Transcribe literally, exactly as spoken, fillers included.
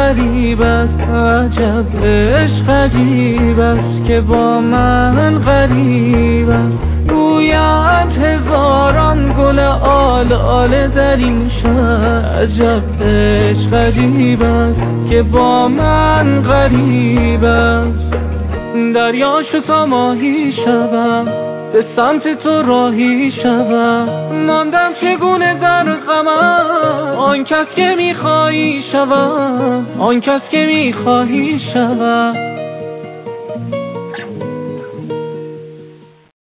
غریب است، عجب عشق عجیب است که با من غریب است. رویت هزاران گل آل آل در این شهر، عجب عشق عجیب است که با من غریب است. دریا شو تا ماهی شوم، به سمت تو راهی شوم، ماندم چگونه در غمم، آن کس که میخوایی شوم، آن کس که میخوایی شوم.